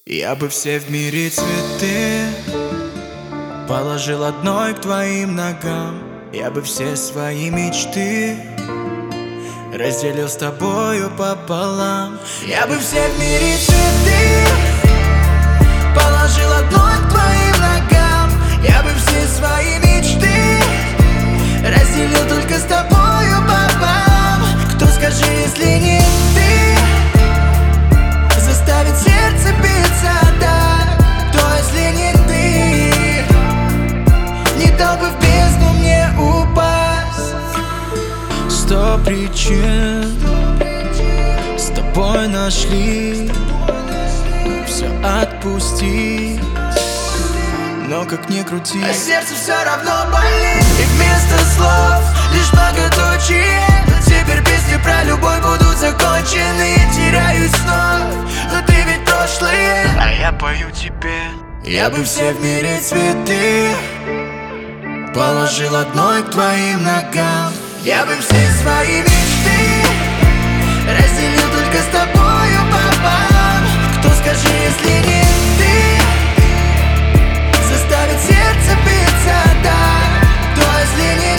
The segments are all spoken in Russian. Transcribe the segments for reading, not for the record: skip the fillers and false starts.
Я бы все в мире цветы положил одной к твоим ногам. Я бы все свои мечты разделил с тобою пополам. Я бы все в мире цветы положил одной к твоим ногам. Я бы все свои мечты разделил только с тобою пополам. Кто, скажи, если не ты, заставит сердце биться так? Кто, если не ты, не дал бы в бездну мне упасть? 100 причин с тобой нашли все отпустить, но как ни крути, а сердце все равно болит. И вместо слов лишь многоточие. Но теперь песни про любовь будут закончены. Теряюсь вновь, но ты ведь прошлое, а я пою тебе. Я бы все в мире цветы положил одной к твоим ногам. Я бы все свои мечты разделил только с тобою пополам. Кто, скажи, если не ты, заставит сердце биться так? Кто, если не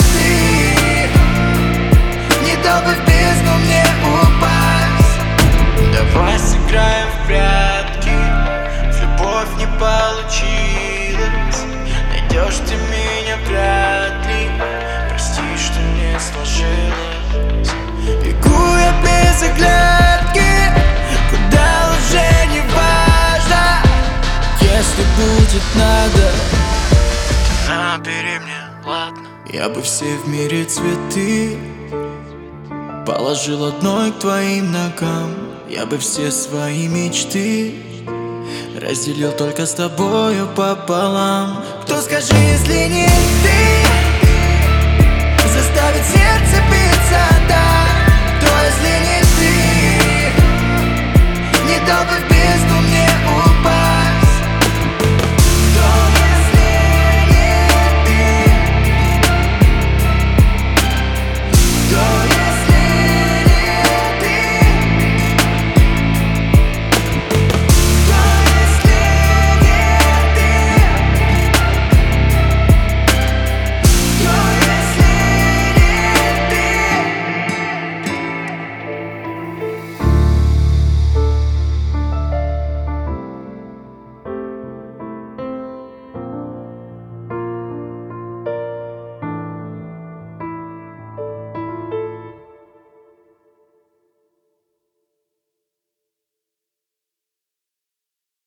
ты, не дал бы в бездну мне упасть? Давай сыграем в прятки, в любовь не получилось. Найдешь ты меня вряд ли, прости, что не сложилось. Бегу я без оглядки, куда уже не важно. Если будет надо, набери мне, ладно. Я бы все в мире цветы положил одной к твоим ногам. Я бы все свои мечты разделил только с тобою пополам. Кто, скажи, если не ты, заставит сердце биться так? Кто, если не ты, не дал бы в бездну